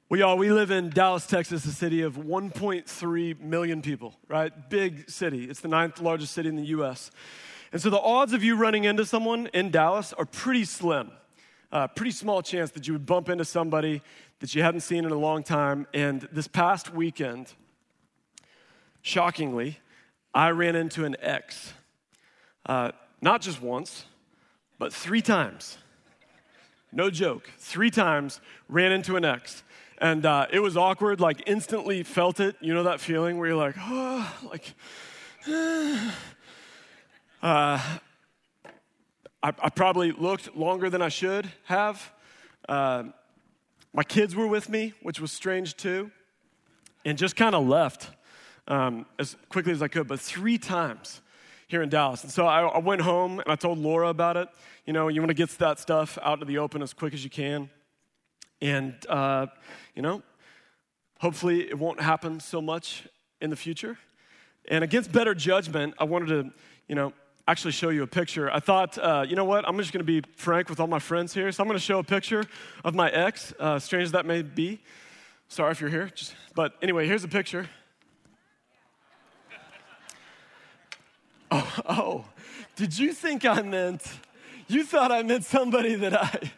Well, y'all, we live in Dallas, Texas, a city of 1.3 million people, right? Big city. It's the 9th largest city in the U.S. And so the odds of you running into someone in Dallas are pretty slim. Pretty small chance that you would bump into somebody that you hadn't seen in a long time. And this past weekend, shockingly, I ran into an ex. Not just once, but 3 times. No joke. 3 times ran into an ex. And it was awkward, like instantly felt it. You know that feeling where you're like, I probably looked longer than I should have. My kids were with me, which was strange too, and just kind of left as quickly as I could, but 3 times here in Dallas. And so I went home and I told Laura about it. You know, you want to get that stuff out to the open as quick as you can. And, hopefully it won't happen so much in the future. And against better judgment, I wanted to, actually show you a picture. I thought, I'm just going to be frank with all my friends here. So I'm going to show a picture of my ex, strange as that may be. Sorry if you're here. But anyway, here's a picture. Oh, did you think you thought I meant somebody that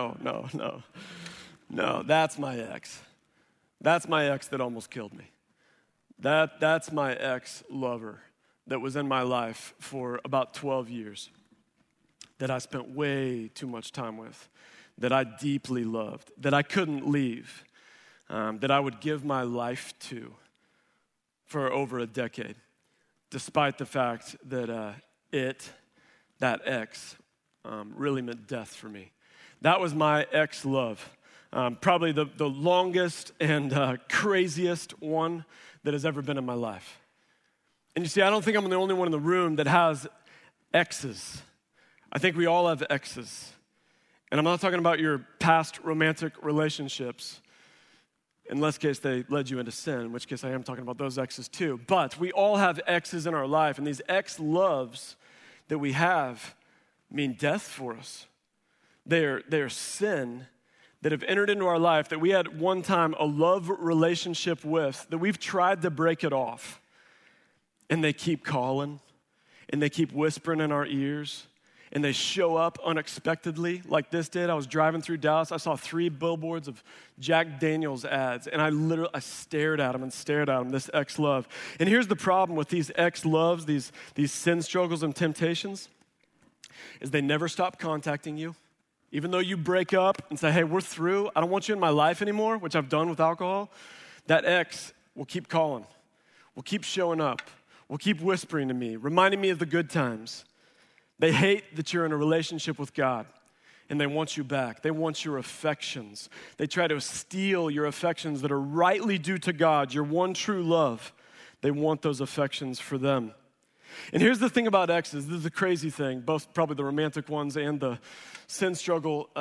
No, that's my ex. That's my ex that almost killed me. That's my ex-lover that was in my life for about 12 years, that I spent way too much time with, that I deeply loved, that I couldn't leave, that I would give my life to for over a decade, despite the fact that that ex, really meant death for me. That was my ex-love. Probably the longest and craziest one that has ever been in my life. And you see, I don't think I'm the only one in the room that has exes. I think we all have exes. And I'm not talking about your past romantic relationships, in less case they led you into sin, in which case I am talking about those exes too. But we all have exes in our life, and these ex-loves that we have mean death for us. They're sin that have entered into our life that we had one time a love relationship with, that we've tried to break it off. And they keep calling, and they keep whispering in our ears, and they show up unexpectedly like this did. I was driving through Dallas. I saw 3 billboards of Jack Daniels ads, and I stared at them, this ex-love. And here's the problem with these ex-loves, these sin struggles and temptations, is they never stop contacting you. Even though you break up and say, hey, we're through, I don't want you in my life anymore, which I've done with alcohol, that ex will keep calling, will keep showing up, will keep whispering to me, reminding me of the good times. They hate that you're in a relationship with God, and they want you back. They want your affections. They try to steal your affections that are rightly due to God, your one true love. They want those affections for them. And here's the thing about exes. This is the crazy thing, both probably the romantic ones and the sin struggle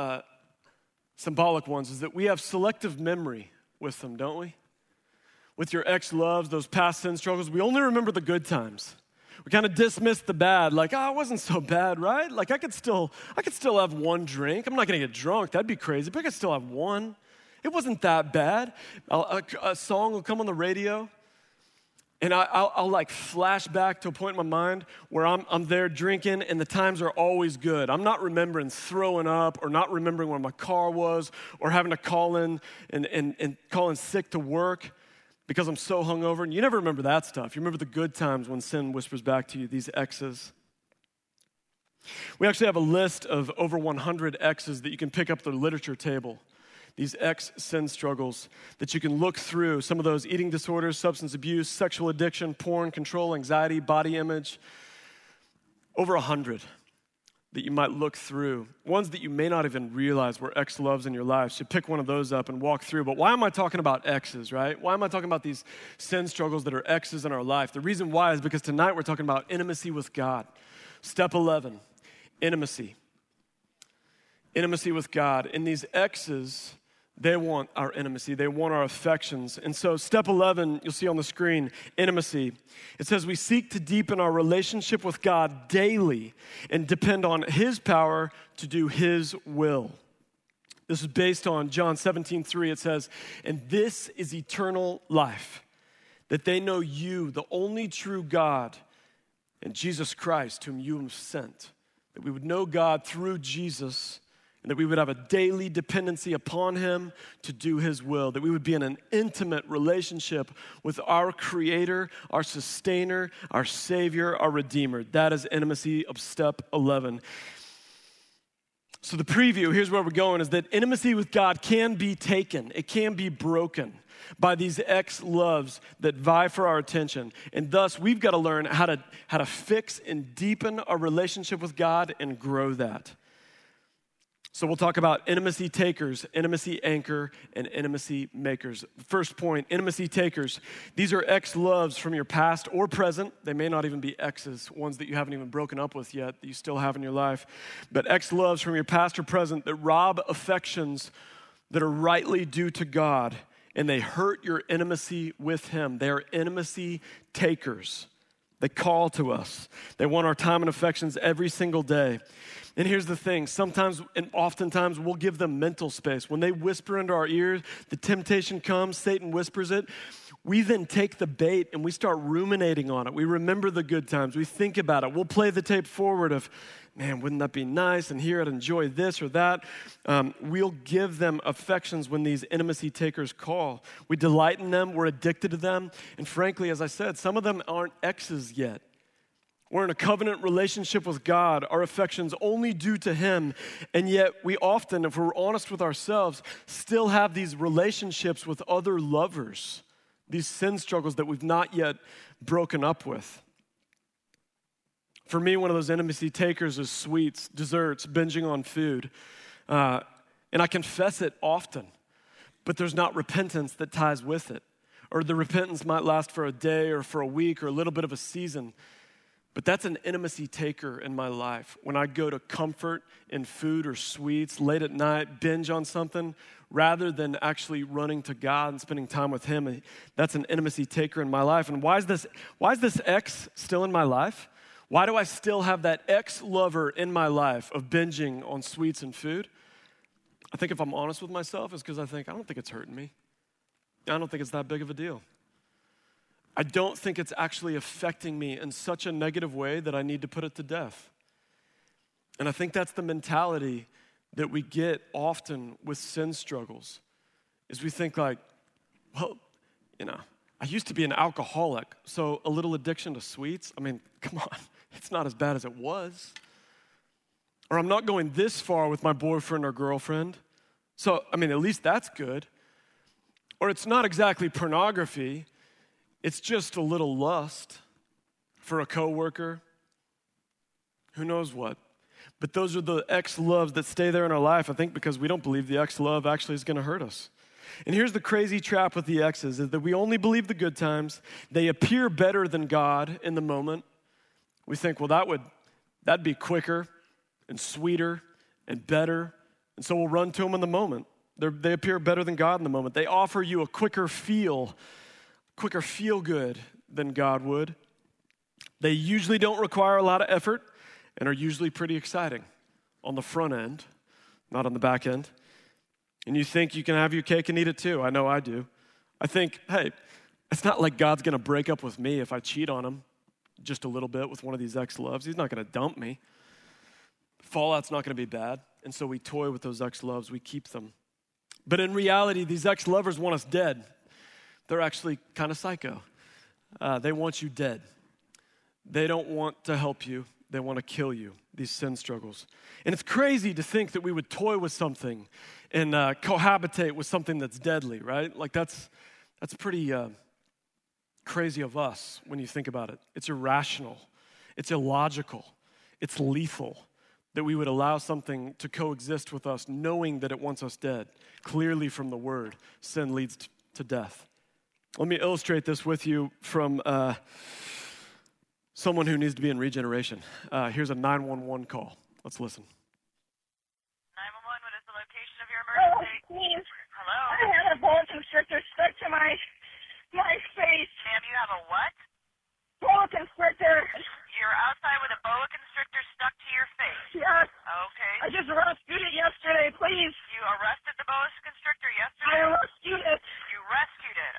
symbolic ones, is that we have selective memory with them, don't we? With your ex-loves, those past sin struggles, we only remember the good times. We kind of dismiss the bad, like, it wasn't so bad, right? Like, I could still have one drink. I'm not going to get drunk. That'd be crazy, but I could still have one. It wasn't that bad. A song will come on the radio, and I'll like flash back to a point in my mind where I'm there drinking and the times are always good. I'm not remembering throwing up or not remembering where my car was or having to call in and call in sick to work because I'm so hungover. And you never remember that stuff. You remember the good times when sin whispers back to you, these exes. We actually have a list of over 100 exes that you can pick up at the literature table. These ex-sin struggles that you can look through. Some of those: eating disorders, substance abuse, sexual addiction, porn, control, anxiety, body image. Over 100 that you might look through. Ones that you may not even realize were ex-loves in your life. So pick one of those up and walk through. But why am I talking about exes, right? Why am I talking about these sin struggles that are exes in our life? The reason why is because tonight we're talking about intimacy with God. Step 11, intimacy. Intimacy with God. And these exes, they want our intimacy. They want our affections. And so step 11, you'll see on the screen, intimacy. It says we seek to deepen our relationship with God daily and depend on His power to do His will. This is based on John 17:3. It says, "And this is eternal life, that they know you, the only true God, and Jesus Christ, whom you have sent." That we would know God through Jesus, and that we would have a daily dependency upon him to do his will. That we would be in an intimate relationship with our Creator, our Sustainer, our Savior, our Redeemer. That is intimacy of step 11. So the preview, here's where we're going, is that intimacy with God can be taken. It can be broken by these ex-loves that vie for our attention. And thus, we've got to learn how to fix and deepen our relationship with God and grow that. So we'll talk about intimacy takers, intimacy anchor, and intimacy makers. First point, intimacy takers. These are ex-loves from your past or present. They may not even be exes, ones that you haven't even broken up with yet, that you still have in your life. But ex-loves from your past or present that rob affections that are rightly due to God, and they hurt your intimacy with him. They are intimacy takers. They call to us. They want our time and affections every single day. And here's the thing, sometimes and oftentimes we'll give them mental space. When they whisper into our ears, the temptation comes, Satan whispers it. We then take the bait and we start ruminating on it. We remember the good times. We think about it. We'll play the tape forward of, man, wouldn't that be nice? And here I'd enjoy this or that. We'll give them affections when these intimacy takers call. We delight in them. We're addicted to them. And frankly, as I said, some of them aren't exes yet. We're in a covenant relationship with God. Our affections only due to him. And yet we often, if we're honest with ourselves, still have these relationships with other lovers, these sin struggles that we've not yet broken up with. For me, one of those intimacy takers is sweets, desserts, binging on food. And I confess it often, but there's not repentance that ties with it. Or the repentance might last for a day or for a week or a little bit of a season. But that's an intimacy taker in my life. When I go to comfort in food or sweets late at night, binge on something, rather than actually running to God and spending time with him, that's an intimacy taker in my life. And why is this ex still in my life? Why do I still have that ex-lover in my life of binging on sweets and food? I think if I'm honest with myself, it's because I don't think it's hurting me. I don't think it's that big of a deal. I don't think it's actually affecting me in such a negative way that I need to put it to death. And I think that's the mentality that we get often with sin struggles, is we think like, well, I used to be an alcoholic, so a little addiction to sweets, come on, it's not as bad as it was. Or I'm not going this far with my boyfriend or girlfriend, so, at least that's good. Or it's not exactly pornography, it's just a little lust for a coworker, who knows what. But those are the ex-loves that stay there in our life, I think because we don't believe the ex-love actually is going to hurt us. And here's the crazy trap with the exes, is that we only believe the good times. They appear better than God in the moment. We think, well, that'd be quicker and sweeter and better, and so we'll run to them in the moment. They appear better than God in the moment. They offer you a quicker feel good than God would. They usually don't require a lot of effort and are usually pretty exciting on the front end, not on the back end. And you think you can have your cake and eat it too. I know I do. I think, hey, it's not like God's going to break up with me if I cheat on him just a little bit with one of these ex-loves. He's not going to dump me. Fallout's not going to be bad. And so we toy with those ex-loves. We keep them. But in reality, these ex-lovers want us dead. They're actually kind of psycho. They want you dead. They don't want to help you. They want to kill you, these sin struggles. And it's crazy to think that we would toy with something and cohabitate with something that's deadly, right? Like that's pretty crazy of us when you think about it. It's irrational. It's illogical. It's lethal that we would allow something to coexist with us knowing that it wants us dead. Clearly from the word, sin leads to death. Let me illustrate this with you from someone who needs to be in regeneration. Here's a 911 call. Let's listen. 911, what is the location of your emergency? Please. Hello? I had a boa constrictor stuck to my face. Ma'am, you have a what? Boa constrictor. You're outside with a boa constrictor stuck to your face. Yes. Okay. I just rescued it yesterday. Please. You arrested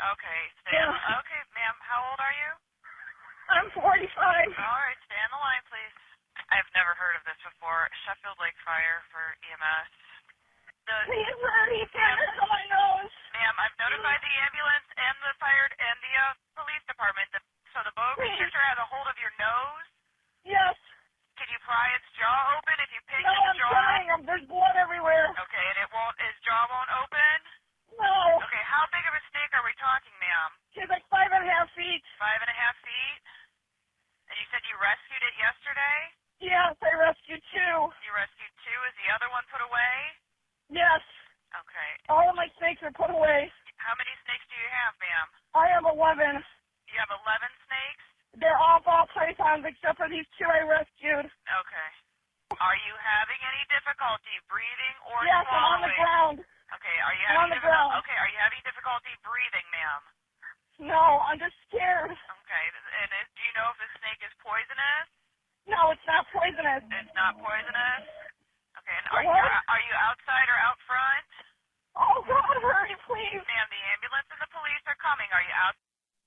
Okay, okay, ma'am, how old are you? I'm 45. All right, stay on the line, please. I've never heard of this before. Sheffield Lake Fire for EMS. He's already standing on my nose. Ma'am, I've notified the ambulance and the fire and the police department. So the boa constrictor has a hold of your nose. Yes. Can you pry its jaw open if you pinch No, its I'm jaw? trying. There's blood everywhere. Okay, and his jaw won't open? No. Okay, how big of a snake are we talking, ma'am? She's like 5.5 feet. 5.5 feet? And you said you rescued it yesterday? Yes, I rescued 2. You rescued 2. Is the other one put away? Yes. Okay. All of my snakes are put away. How many snakes do you have, ma'am? I have 11. You have 11 snakes? They're all ball pythons except for these 2 I rescued. Okay. Are you having any difficulty breathing or Yes, swallowing? I'm on the ground. Okay, are you I'm having on the ground. Okay, are you having difficulty breathing, ma'am? No, I'm just scared. Okay, and do you know if the snake is poisonous? No, it's not poisonous. It's not poisonous? Okay, and What? are you outside or out front? Oh, God, hurry, please. Ma'am, the ambulance and the police are coming. Are you out?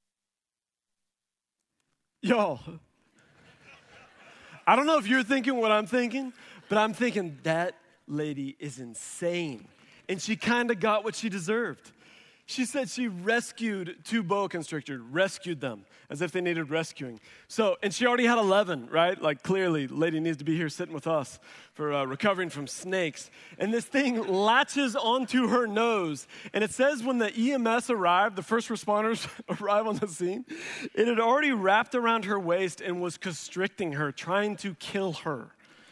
Y'all, I don't know if you're thinking what I'm thinking, but I'm thinking that lady is insane. And she kind of got what she deserved. She said she rescued 2 boa constrictors, rescued them as if they needed rescuing. So, and she already had 11, right? Like clearly, lady needs to be here sitting with us for recovering from snakes. And this thing latches onto her nose. And it says when the EMS arrived, the first responders arrive on the scene, it had already wrapped around her waist and was constricting her, trying to kill her.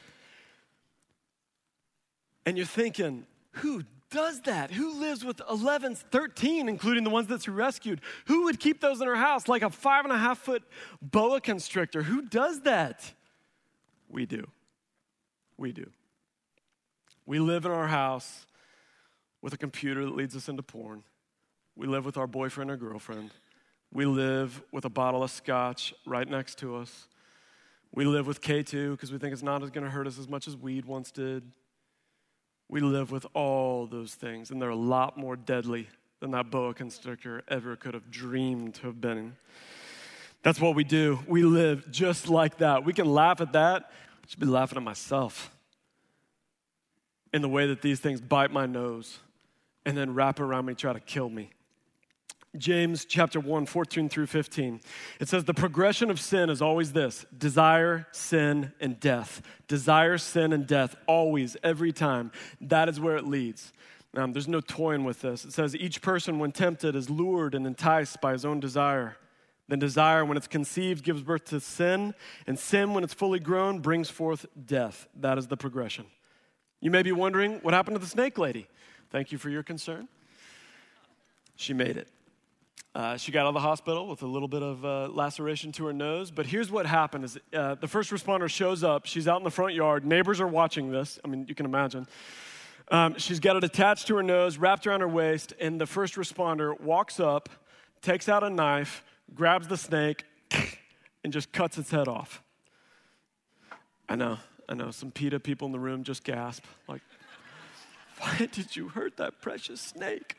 And you're thinking, who does that? Who lives with 11, 13, including the ones that she rescued? Who would keep those in her house like a 5.5 foot boa constrictor? Who does that? We do. We do. We live in our house with a computer that leads us into porn. We live with our boyfriend or girlfriend. We live with a bottle of scotch right next to us. We live with K2 because we think it's not going to hurt us as much as weed once did. We live with all those things, and they're a lot more deadly than that boa constrictor ever could have dreamed to have been in. That's what we do. We live just like that. We can laugh at that. I should be laughing at myself in the way that these things bite my nose and then wrap around me, try to kill me. James chapter 1, 14 through 15. It says the progression of sin is always this: desire, sin, and death. Desire, sin, and death, always, every time. That is where it leads. There's no toying with this. It says each person when tempted is lured and enticed by his own desire. Then desire, when it's conceived, gives birth to sin. And sin, when it's fully grown, brings forth death. That is the progression. You may be wondering, what happened to the snake lady? Thank you for your concern. She made it. She got out of the hospital with a little bit of laceration to her nose. But here's what happened is the first responder shows up. She's out in the front yard. Neighbors are watching this. I mean, you can imagine. She's got it attached to her nose, wrapped around her waist. And the first responder walks up, takes out a knife, grabs the snake, and just cuts its head off. I know. Some PETA people in the room just gasp. Like, why did you hurt that precious snake?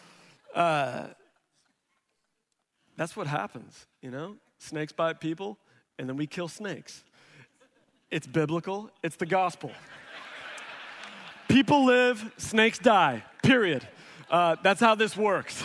That's what happens, you know? Snakes bite people, and then we kill snakes. It's biblical. It's the gospel. People live, snakes die, period. That's how this works.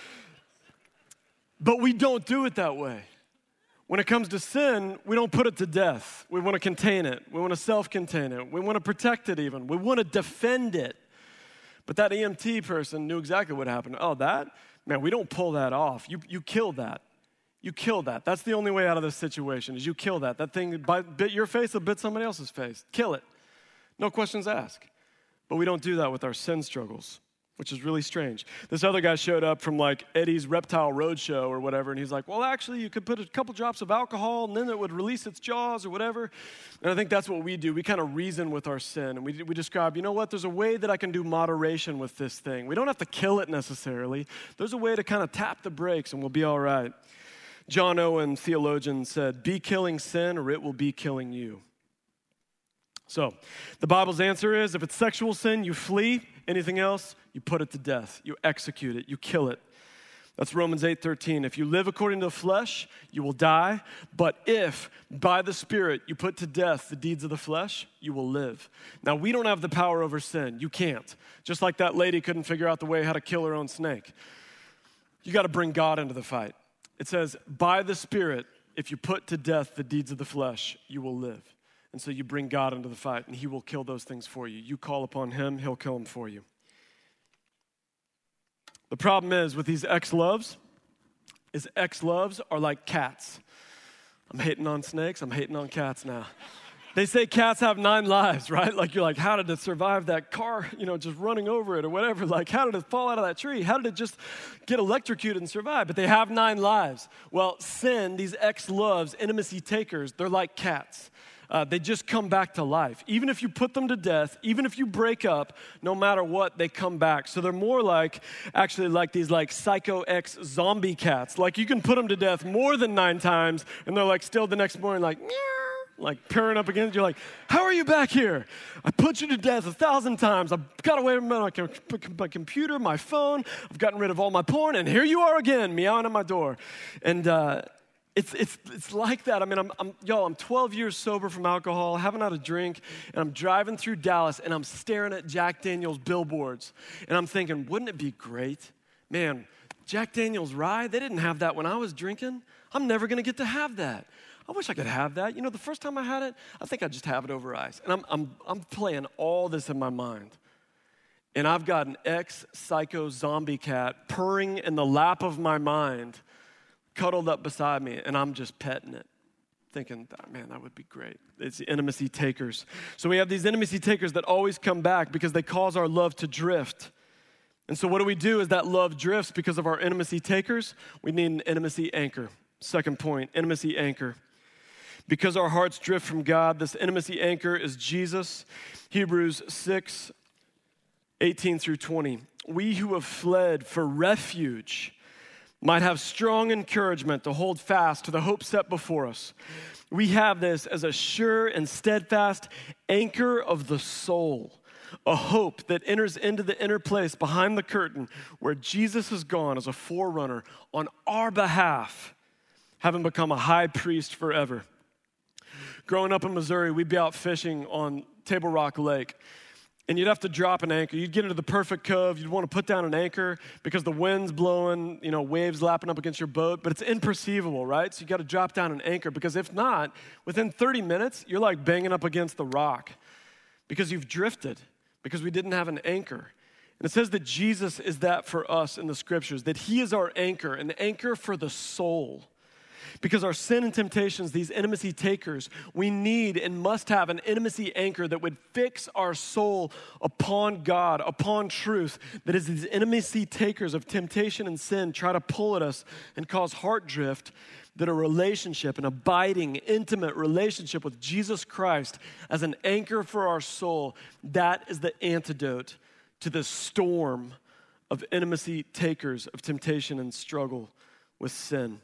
But we don't do it that way. When it comes to sin, we don't put it to death. We want to contain it. We want to self-contain it. We want to protect it even. We want to defend it. But that EMT person knew exactly what happened. Oh, that? Man, we don't pull that off. You kill that. You kill that. That's the only way out of this situation is you kill that. That thing bit your face, it'll bit somebody else's face. Kill it. No questions asked. But we don't do that with our sin struggles, which is really strange. This other guy showed up from like Eddie's Reptile Roadshow or whatever, and he's like, well, actually, you could put a couple drops of alcohol, and then it would release its jaws or whatever. And I think that's what we do. We kind of reason with our sin, and we describe, you know what, there's a way that I can do moderation with this thing. We don't have to kill it necessarily. There's a way to kind of tap the brakes, and we'll be all right. John Owen, theologian, said, be killing sin, or it will be killing you. So the Bible's answer is, if it's sexual sin, you flee. Anything else, you put it to death. You execute it. You kill it. That's Romans 8:13. If you live according to the flesh, you will die. But if by the Spirit you put to death the deeds of the flesh, you will live. Now, we don't have the power over sin. You can't. Just like that lady couldn't figure out the way how to kill her own snake. You got to bring God into the fight. It says, by the Spirit, if you put to death the deeds of the flesh, you will live. And so you bring God into the fight, and he will kill those things for you. You call upon him, he'll kill them for you. The problem is with these ex-loves, is ex-loves are like cats. I'm hating on snakes, I'm hating on cats now. They say cats have 9 lives, right? Like you're like, how did it survive that car, just running over it or whatever? Like, how did it fall out of that tree? How did it just get electrocuted and survive? But they have 9 lives. Well, sin, these ex-loves, intimacy takers, they're like cats. They just come back to life. Even if you put them to death, even if you break up, no matter what, they come back. So they're more like these psycho ex zombie cats. Like you can put them to death more than 9 times, and they're like still the next morning like, meow, like purring up against you. You're like, how are you back here? I put you to death 1,000 times. I've got away from my computer, my phone. I've gotten rid of all my porn, and here you are again, meowing at my door. And It's like that. I mean, I'm 12 years sober from alcohol, haven't had a drink, and I'm driving through Dallas, and I'm staring at Jack Daniel's billboards, and I'm thinking, wouldn't it be great? Man, Jack Daniel's rye, they didn't have that when I was drinking. I'm never going to get to have that. I wish I could have that. The first time I had it, I think I'd just have it over ice. And I'm playing all this in my mind. And I've got an ex-psycho zombie cat purring in the lap of my mind, cuddled up beside me, and I'm just petting it, thinking, man, that would be great. It's the intimacy takers. So we have these intimacy takers that always come back because they cause our love to drift. And so what do we do as that love drifts because of our intimacy takers? We need an intimacy anchor. Second point, intimacy anchor. Because our hearts drift from God, this intimacy anchor is Jesus. Hebrews 6:18 through 20. We who have fled for refuge might have strong encouragement to hold fast to the hope set before us. We have this as a sure and steadfast anchor of the soul, a hope that enters into the inner place behind the curtain where Jesus has gone as a forerunner on our behalf, having become a high priest forever. Growing up in Missouri, we'd be out fishing on Table Rock Lake. And you'd have to drop an anchor. You'd get into the perfect cove. You'd want to put down an anchor because the wind's blowing, waves lapping up against your boat, but it's imperceivable, right? So you got to drop down an anchor because if not, within 30 minutes, you're like banging up against the rock because you've drifted, because we didn't have an anchor. And it says that Jesus is that for us in the scriptures, that he is our anchor, an anchor for the soul. Because our sin and temptations, these intimacy takers, we need and must have an intimacy anchor that would fix our soul upon God, upon truth, that as these intimacy takers of temptation and sin try to pull at us and cause heart drift, that a relationship, an abiding, intimate relationship with Jesus Christ as an anchor for our soul, that is the antidote to the storm of intimacy takers of temptation and struggle with sin.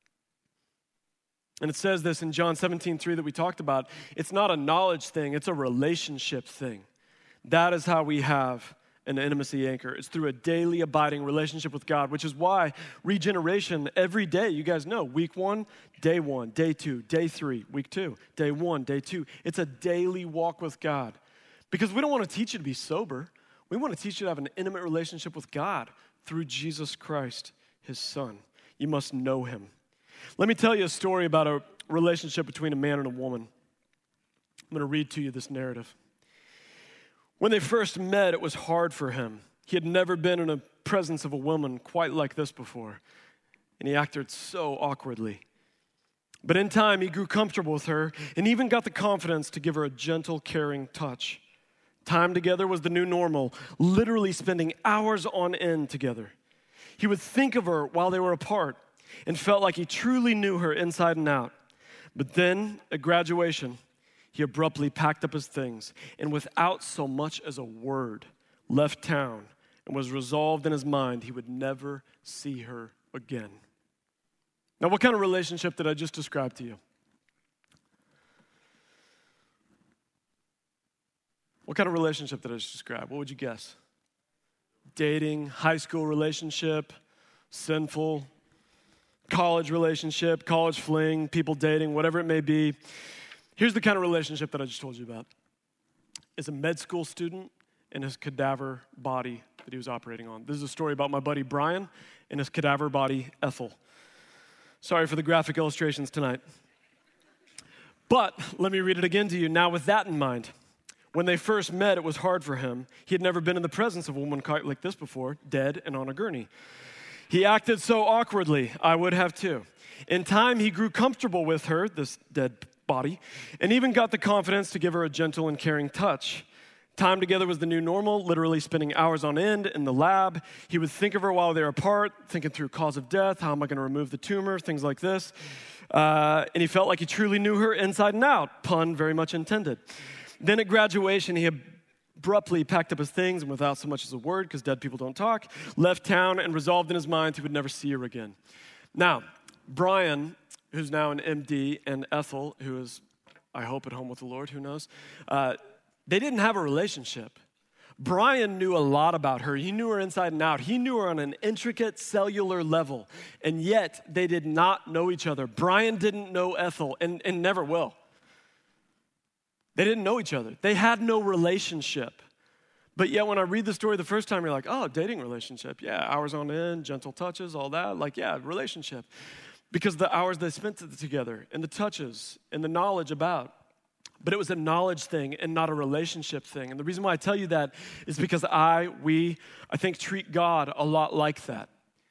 And it says this in John 17:3 that we talked about. It's not a knowledge thing, it's a relationship thing. That is how we have an intimacy anchor. It's through a daily abiding relationship with God, which is why regeneration every day, you guys know, week 1, day 1, day 2, day 3, week 2, day 1, day 2. It's a daily walk with God. Because we don't want to teach you to be sober. We want to teach you to have an intimate relationship with God through Jesus Christ, his son. You must know him. Let me tell you a story about a relationship between a man and a woman. I'm going to read to you this narrative. When they first met, it was hard for him. He had never been in the presence of a woman quite like this before, and he acted so awkwardly. But in time, he grew comfortable with her and even got the confidence to give her a gentle, caring touch. Time together was the new normal, literally spending hours on end together. He would think of her while they were apart, and felt like he truly knew her inside and out. But then, at graduation, he abruptly packed up his things and without so much as a word, left town and was resolved in his mind he would never see her again. Now, what kind of relationship did I just describe to you? What kind of relationship did I just describe? What would you guess? Dating, high school relationship, sinful, college relationship, college fling, people dating, whatever it may be. Here's the kind of relationship that I just told you about. It's a med school student and his cadaver body that he was operating on. This is a story about my buddy Brian and his cadaver body, Ethel. Sorry for the graphic illustrations tonight. But let me read it again to you. Now, with that in mind, when they first met, it was hard for him. He had never been in the presence of a woman quite like this before, dead and on a gurney. He acted so awkwardly, I would have too. In time, he grew comfortable with her, this dead body, and even got the confidence to give her a gentle and caring touch. Time together was the new normal, literally spending hours on end in the lab. He would think of her while they were apart, thinking through cause of death, how am I going to remove the tumor, things like this. And he felt like he truly knew her inside and out, pun very much intended. Then at graduation, he abruptly packed up his things and without so much as a word, because dead people don't talk, left town and resolved in his mind he would never see her again. Now, Brian, who's now an MD, and Ethel, who is, I hope, at home with the Lord, who knows, they didn't have a relationship. Brian knew a lot about her. He knew her inside and out. He knew her on an intricate cellular level, and yet they did not know each other. Brian didn't know Ethel and never will. They didn't know each other. They had no relationship. But yet when I read the story the first time, you're like, oh, dating relationship. Yeah, hours on end, gentle touches, all that. Like, yeah, relationship. Because the hours they spent together and the touches and the knowledge about. But it was a knowledge thing and not a relationship thing. And the reason why I tell you that is because I think treat God a lot like that.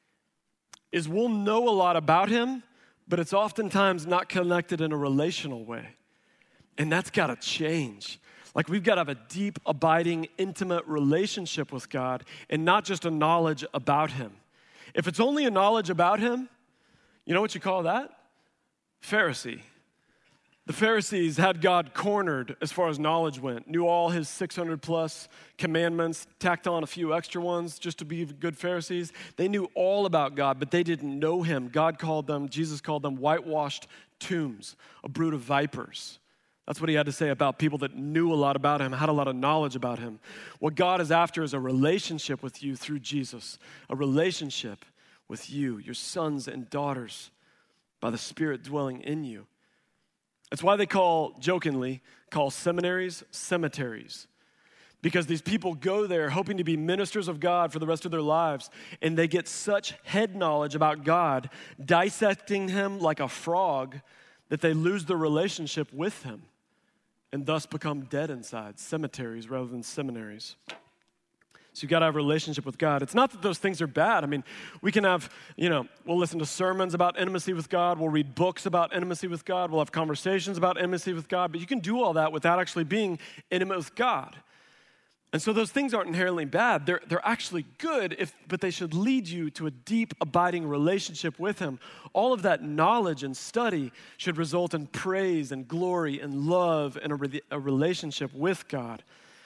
Is we'll know a lot about him, but it's oftentimes not connected in a relational way. And that's got to change. Like we've got to have a deep, abiding, intimate relationship with God and not just a knowledge about him. If it's only a knowledge about him, you know what you call that? Pharisee. The Pharisees had God cornered as far as knowledge went, knew all his 600 plus commandments, tacked on a few extra ones just to be good Pharisees. They knew all about God, but they didn't know him. Jesus called them whitewashed tombs, a brood of vipers. That's what he had to say about people that knew a lot about him, had a lot of knowledge about him. What God is after is a relationship with you through Jesus, a relationship with you, your sons and daughters, by the Spirit dwelling in you. That's why they jokingly call seminaries cemeteries. Because these people go there hoping to be ministers of God for the rest of their lives, and they get such head knowledge about God, dissecting him like a frog, that they lose their relationship with him and thus become dead inside, cemeteries rather than seminaries. So you've got to have a relationship with God. It's not that those things are bad. I mean, we can have, we'll listen to sermons about intimacy with God. We'll read books about intimacy with God. We'll have conversations about intimacy with God. But you can do all that without actually being intimate with God. And so those things aren't inherently bad. They're actually good, but they should lead you to a deep, abiding relationship with him. All of that knowledge and study should result in praise and glory and love and a relationship with God.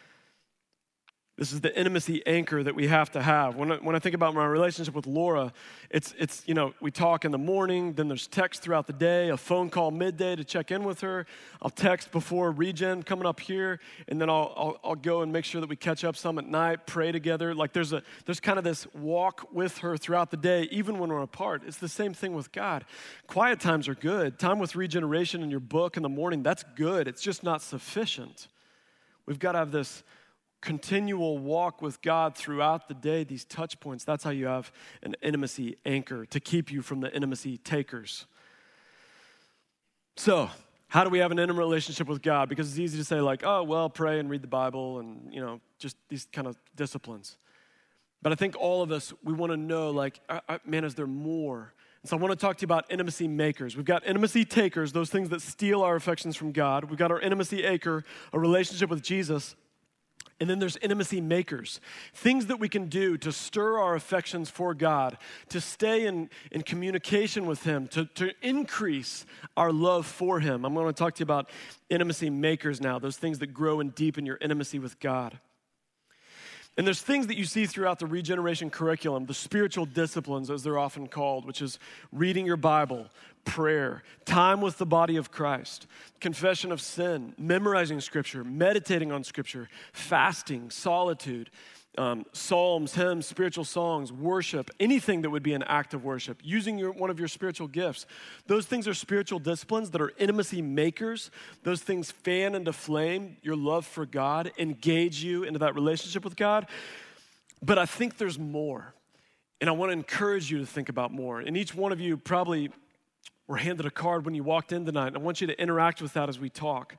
This is the intimacy anchor that we have to have. When I think about my relationship with Laura, it's we talk in the morning, then there's text throughout the day, a phone call midday to check in with her. I'll text before Regen coming up here, and then I'll go and make sure that we catch up some at night, pray together. Like there's kind of this walk with her throughout the day, even when we're apart. It's the same thing with God. Quiet times are good. Time with regeneration in your book in the morning, that's good. It's just not sufficient. We've got to have this continual walk with God throughout the day, these touch points. That's how you have an intimacy anchor to keep you from the intimacy takers. So, how do we have an intimate relationship with God? Because it's easy to say like, oh, well, pray and read the Bible and, just these kind of disciplines. But I think all of us, we want to know like, man, is there more? And so I want to talk to you about intimacy makers. We've got intimacy takers, those things that steal our affections from God. We've got our intimacy anchor, a relationship with Jesus. And then there's intimacy makers, things that we can do to stir our affections for God, to stay in communication with him, to increase our love for him. I'm going to talk to you about intimacy makers now, those things that grow and deepen your intimacy with God. And there's things that you see throughout the regeneration curriculum, the spiritual disciplines as they're often called, which is reading your Bible, prayer, time with the body of Christ, confession of sin, memorizing Scripture, meditating on Scripture, fasting, solitude, psalms, hymns, spiritual songs, worship, anything that would be an act of worship, using one of your spiritual gifts. Those things are spiritual disciplines that are intimacy makers. Those things fan into flame your love for God, engage you into that relationship with God. But I think there's more, and I want to encourage you to think about more. And each one of you probably were handed a card when you walked in tonight, and I want you to interact with that as we talk.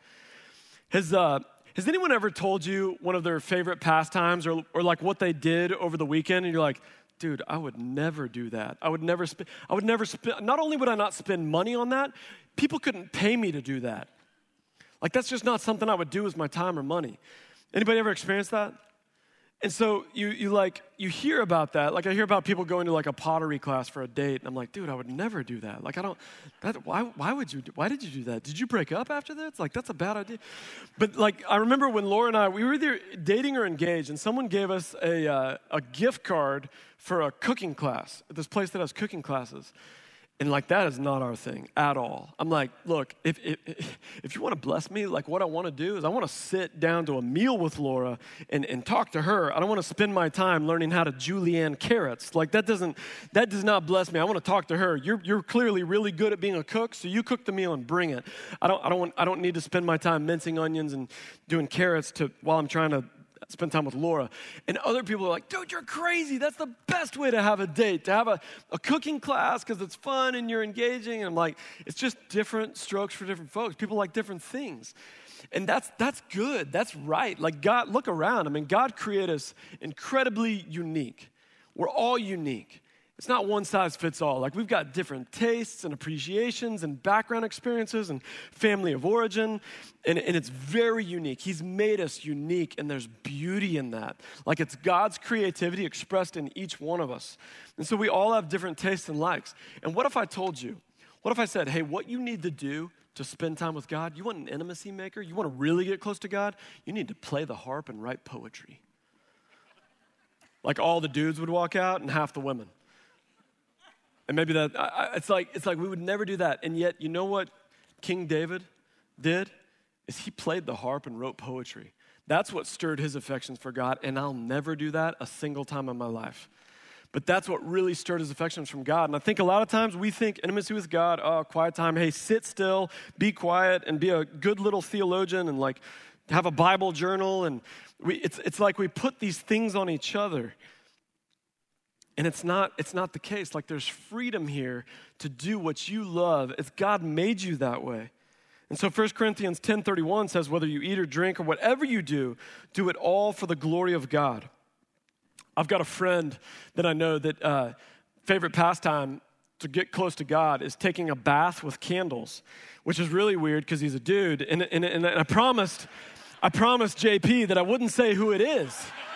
Has anyone ever told you one of their favorite pastimes or like what they did over the weekend, and you're like, dude, I would never do that. I would never spend, not only would I not spend money on that, people couldn't pay me to do that. Like, that's just not something I would do with my time or money. Anybody ever experienced that? And so you hear about that. Like, I hear about people going to like a pottery class for a date, and I'm like, dude, I would never do that. Like, why did you do that? Did you break up after that? Like, that's a bad idea. But like, I remember when Laura and I, we were either dating or engaged, and someone gave us a gift card for a cooking class at this place that has cooking classes. And like, that is not our thing at all. I'm like, look, if you want to bless me, like what I want to do is I want to sit down to a meal with Laura and talk to her. I don't want to spend my time learning how to julienne carrots. Like that does not bless me. I want to talk to her. You're clearly really good at being a cook, so you cook the meal and bring it. I don't need to spend my time mincing onions and doing carrots while I'm trying to spend time with Laura. And other people are like, dude, you're crazy. That's the best way to have a date, to have a cooking class because it's fun and you're engaging. And I'm like, it's just different strokes for different folks. People like different things. And that's good. That's right. Like, God, look around. I mean, God created us incredibly unique. We're all unique. It's not one size fits all. Like, we've got different tastes and appreciations and background experiences and family of origin, and it's very unique. He's made us unique, and there's beauty in that. Like, it's God's creativity expressed in each one of us. And so we all have different tastes and likes. And what if I told you, what if I said, hey, what you need to do to spend time with God, you want an intimacy maker, you want to really get close to God, you need to play the harp and write poetry. Like, all the dudes would walk out and half the women. And maybe it's like we would never do that. And yet, you know what King David did? Is he played the harp and wrote poetry. That's what stirred his affections for God, and I'll never do that a single time in my life. But that's what really stirred his affections from God. And I think a lot of times we think intimacy with God, quiet time, hey, sit still, be quiet, and be a good little theologian, and like have a Bible journal. And it's like we put these things on each other. And it's not the case. Like, there's freedom here to do what you love. It's God made you that way. And so 1 Corinthians 10:31 says, whether you eat or drink or whatever you do it all for the glory of God. I've got a friend that I know that favorite pastime to get close to God is taking a bath with candles, which is really weird because he's a dude. And I promised JP that I wouldn't say who it is.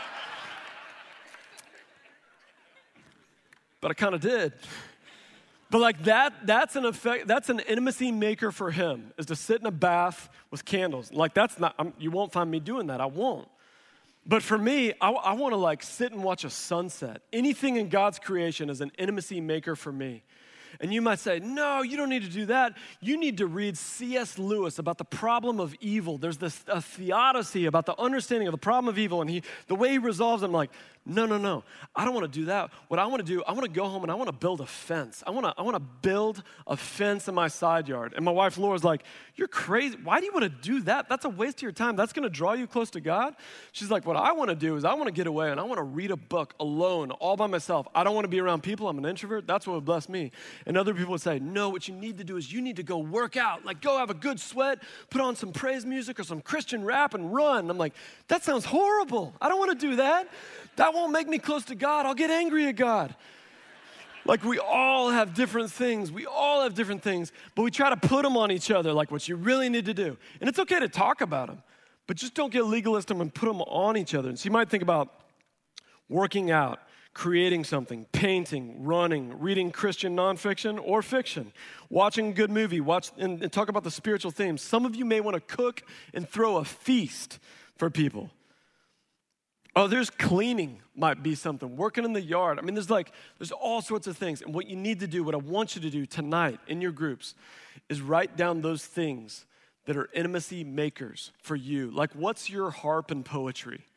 But I kind of did. But like that's an intimacy maker for him, is to sit in a bath with candles. Like, you won't find me doing that. I won't. But for me, I want to like sit and watch a sunset. Anything in God's creation is an intimacy maker for me. And you might say, no, you don't need to do that. You need to read C.S. Lewis about the problem of evil. There's this a theodicy about the understanding of the problem of evil, and the way he resolves them. Like, no. I don't want to do that. What I want to do, I want to go home and I want to build a fence. I want to build a fence in my side yard. And my wife Laura's like, you're crazy. Why do you want to do that? That's a waste of your time. That's going to draw you close to God. She's like, what I want to do is I want to get away and I want to read a book alone, all by myself. I don't want to be around people. I'm an introvert. That's what would bless me. And other people would say, no, what you need to do is you need to go work out. Like, go have a good sweat, put on some praise music or some Christian rap and run. And I'm like, that sounds horrible. I don't want to do that. That won't make me close to God. I'll get angry at God. Like, we all have different things. But we try to put them on each other, like what you really need to do. And it's okay to talk about them, but just don't get legalistic and put them on each other. And so you might think about working out, creating something, painting, running, reading Christian nonfiction or fiction, watching a good movie, and talk about the spiritual themes. Some of you may want to cook and throw a feast for people. There's cleaning might be something, working in the yard. I mean, there's all sorts of things. And what you need to do, what I want you to do tonight in your groups, is write down those things that are intimacy makers for you. Like, what's your harp and poetry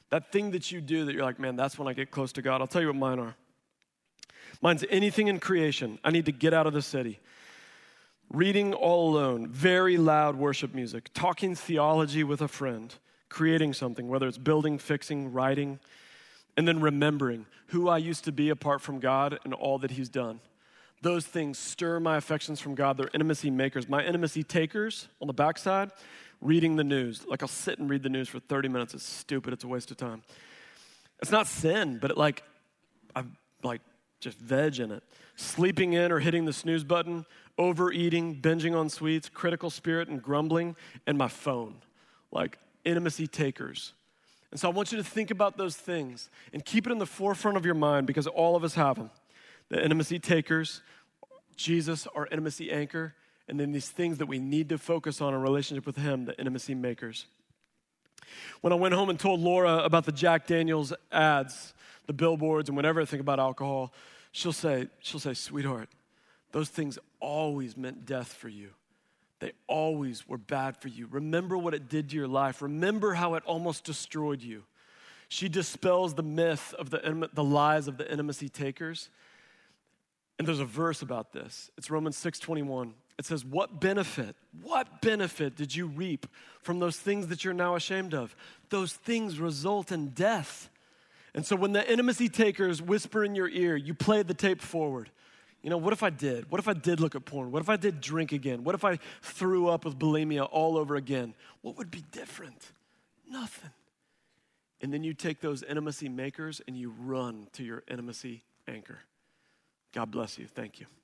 That thing that you do that you're like, man, that's when I get close to God. I'll tell you what mine are. Mine's anything in creation. I need to get out of the city. Reading all alone, very loud worship music, talking theology with a friend, creating something, whether it's building, fixing, writing, and then remembering who I used to be apart from God and all that he's done. Those things stir my affections from God. They're intimacy makers. My intimacy takers on the backside, reading the news. Like I'll sit and read the news for 30 minutes. It's stupid. It's a waste of time. It's not sin, but I just veg in it. Sleeping in or hitting the snooze button, overeating, binging on sweets, critical spirit and grumbling, and my phone. Like intimacy takers. And so I want you to think about those things and keep it in the forefront of your mind because all of us have them. The intimacy takers, Jesus, our intimacy anchor, and then these things that we need to focus on in relationship with him, the intimacy makers. When I went home and told Laura about the Jack Daniels ads, the billboards, and whenever I think about alcohol, she'll say, sweetheart, those things always meant death for you. They always were bad for you. Remember what it did to your life. Remember how it almost destroyed you. She dispels the myth of the lies of the intimacy takers. And there's a verse about this. It's Romans 6:21. It says, what benefit did you reap from those things that you're now ashamed of? Those things result in death. And so when the intimacy takers whisper in your ear, you play the tape forward. You know, what if I did? What if I did look at porn? What if I did drink again? What if I threw up with bulimia all over again? What would be different? Nothing. And then you take those intimacy makers and you run to your intimacy anchor. God bless you. Thank you.